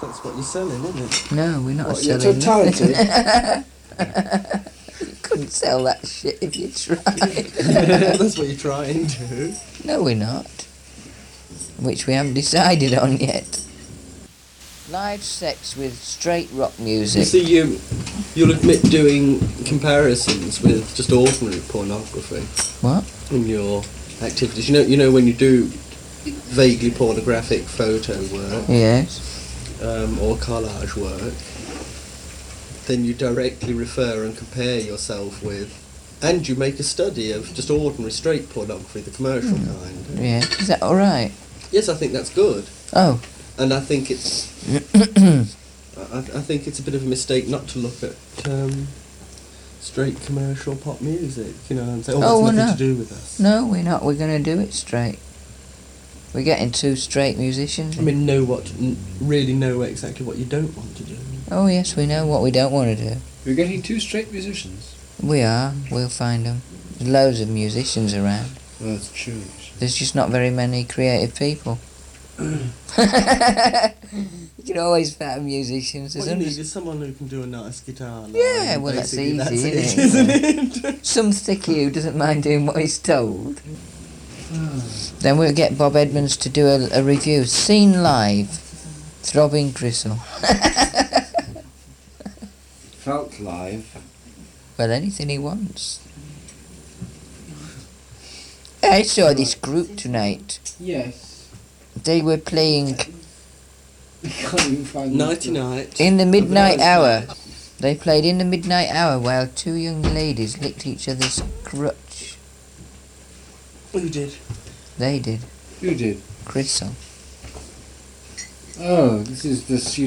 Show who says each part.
Speaker 1: That's what you're selling, isn't it?
Speaker 2: No, we're not
Speaker 3: What, you're
Speaker 2: selling
Speaker 3: too
Speaker 2: nothing.
Speaker 3: talented?
Speaker 2: You couldn't sell that shit if you tried.
Speaker 1: That's what you're trying to.
Speaker 2: No, we're not. Which we haven't decided on yet. Live sex with straight rock
Speaker 1: You
Speaker 2: music.
Speaker 1: see, you'll admit doing comparisons with just ordinary pornography
Speaker 2: What?
Speaker 1: in your activities. You know when you do vaguely pornographic photo work
Speaker 2: Yes.
Speaker 1: or collage work, then you directly refer and compare yourself with, and you make a study of just ordinary straight pornography, the commercial kind.
Speaker 2: Yeah. Is that alright?
Speaker 1: Yes, I think that's good,
Speaker 2: Oh.
Speaker 1: and I think it's I think it's a bit of a mistake not to look at straight commercial pop music, and say, oh,
Speaker 2: Oh,
Speaker 1: it's
Speaker 2: well,
Speaker 1: nothing
Speaker 2: no.
Speaker 1: to do with us.
Speaker 2: No, we're not. We're going to do it straight. We're getting two straight musicians.
Speaker 1: I mean, really know exactly what you don't want to do.
Speaker 2: Oh, yes, we know what we don't want to do.
Speaker 3: We're getting two straight musicians.
Speaker 2: We are. We'll find them. There's loads of musicians around.
Speaker 3: Well, that's true.
Speaker 2: There's just not very many creative people. You can always find musicians.
Speaker 1: What
Speaker 2: There's
Speaker 1: you need
Speaker 2: hundreds-
Speaker 1: is someone who can do a nice guitar line.
Speaker 2: Yeah, well, that's
Speaker 1: Basically,
Speaker 2: easy,
Speaker 1: it,
Speaker 2: isn't
Speaker 1: isn't it?
Speaker 2: Some thicky who doesn't mind doing what he's told. Then we'll get Bob Edmonds to do a review. Seen live. Throbbing Gristle.
Speaker 3: Felt live.
Speaker 2: Well, anything he wants. I saw this group tonight.
Speaker 3: Yes.
Speaker 2: They were playing
Speaker 3: I can't even find
Speaker 1: Nighty night.
Speaker 2: in the midnight hour. They played in the midnight hour while two young ladies licked each other's crotch.
Speaker 1: Who did?
Speaker 2: They did.
Speaker 3: Who did?
Speaker 2: Gristle.
Speaker 3: Oh, this is the